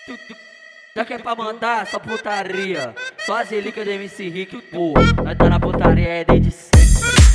Já que é pra mandar, só putaria. Só as relíquias do MC Rick, pô. Nós tá na putaria, é desde sempre.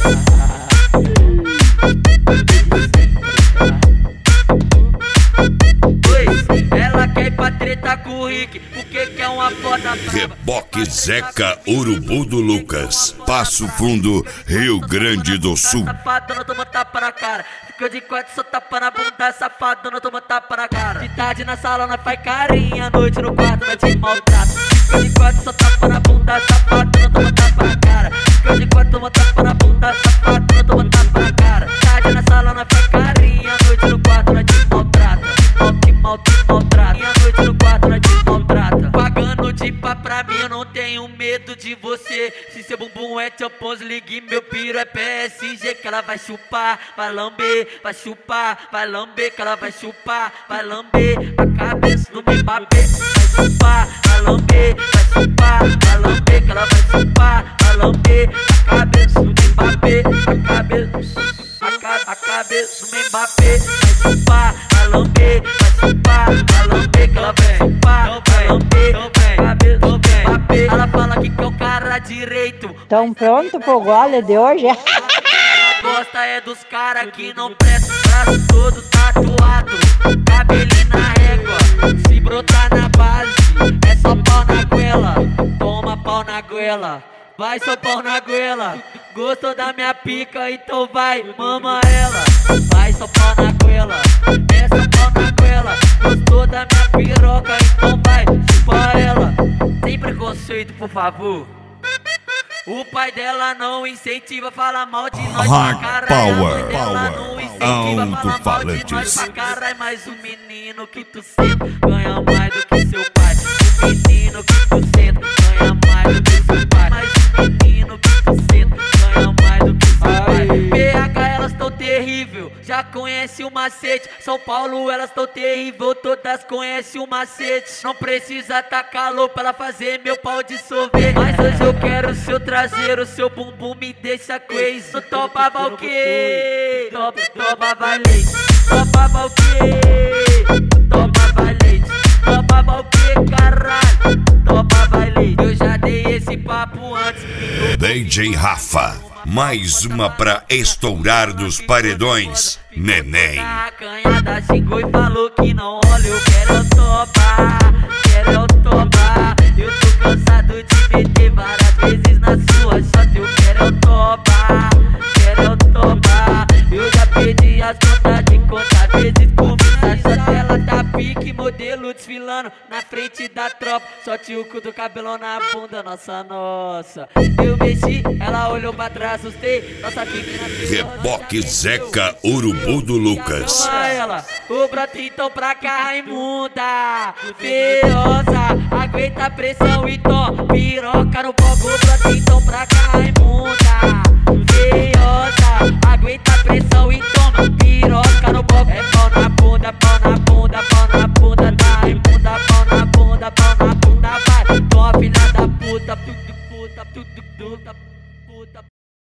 Ela quer ir pra treta com o Rick, porque quer uma foda brava. Reboque Zeca Urubu do Lucas, Passo Fundo, Rio Grande do Sul. Safadona, toma tapa na cara. Fica de quatro, só tapa na bunda. Safadona, toma tapa na cara. De tarde na sala, nós faz carinha. Noite no quarto, nós te maltrata. Fica de quatro, só tapa na bunda. Safadona, toma tapa na cara. Fica de quatro, toma tapa na bunda. Safadona, toma tapa na cara. Tarde na sala, nós faz carinha. Noite no quarto, nós te maltrata. Te maltrata. E a noite no quarto, nós te maltrata. Pagando de pá pra mim, eu não tenho medo de você. Se seu bumbum é Champions League, meu piro é PSG. Que ela vai chupar, vai lamber, vai chupar, vai lamber. Que ela vai chupar, vai lamber. A cabeça do Mbappé, vai chupar, vai lamber, vai chupar, vai lamber. Que ela vai chupar, vai lamber. A cabeça do Mbappé, a cabeça do Mbappé, vai chupar, vai lamber, vai chupar, vai lamber. Que ela vai chupar, vai lamber. A cabeça do Mbappé, ela fala que é o cara direito. Tão pronto pro gole de hoje? Gosta é dos cara que não presta, braço todo tatuado, cabelinho na régua, se brotar na base, é só pau na goela, toma pau na goela, vai só pau na goela, gostou da minha pica, então vai, mama ela, vai só pau na goela, é só pau na goela, gostou da minha piroca, então vai, chupa ela, sem preconceito por favor. O pai dela não incentiva, fala mal de nós pra caralho. A mãe dela não incentiva, fala mal de nós pra caralho. Mas o menino que tu senta ganha mais do que seu pai. O menino que tu senta ganha mais do que seu pai. Mas o menino que tu senta ganha mais do que seu pai. PH elas tão terrível, já conhece o macete. São Paulo elas tão terrível, todas conhecem o macete. Não precisa tá calor pra ela fazer meu pau de sorvete. Mas hoje eu quero o seu traseiro, seu bumbum me deixa crazy. Tu topava o quê? Topava leite. Topava o quê? Topava leite. Topava o quê, caralho? Topava leite. Eu já dei esse papo antes. DJ Rafa, mais uma pra estourar dos paredões, neném. A canhada xingou e falou que não olha. Eu quero eu topar, quero eu topar. Eu tô cansado de meter várias vezes na sua shot. Eu quero eu topar, quero eu topar. Eu já perdi as contas de quantas vezes comi essa shot. Ela tá pique, modelo desfilando na frente da tropa. Só tio cu do cabelão na bunda, nossa. Eu mexi, ela olhou pra trás, assustei. Nossa menina Reboque Zeca Urubu do Lucas. Ela, o broto então pra cá, Raimunda feroza, aguenta a pressão e tom piroca no bogo. O broto então pra cá, Raimunda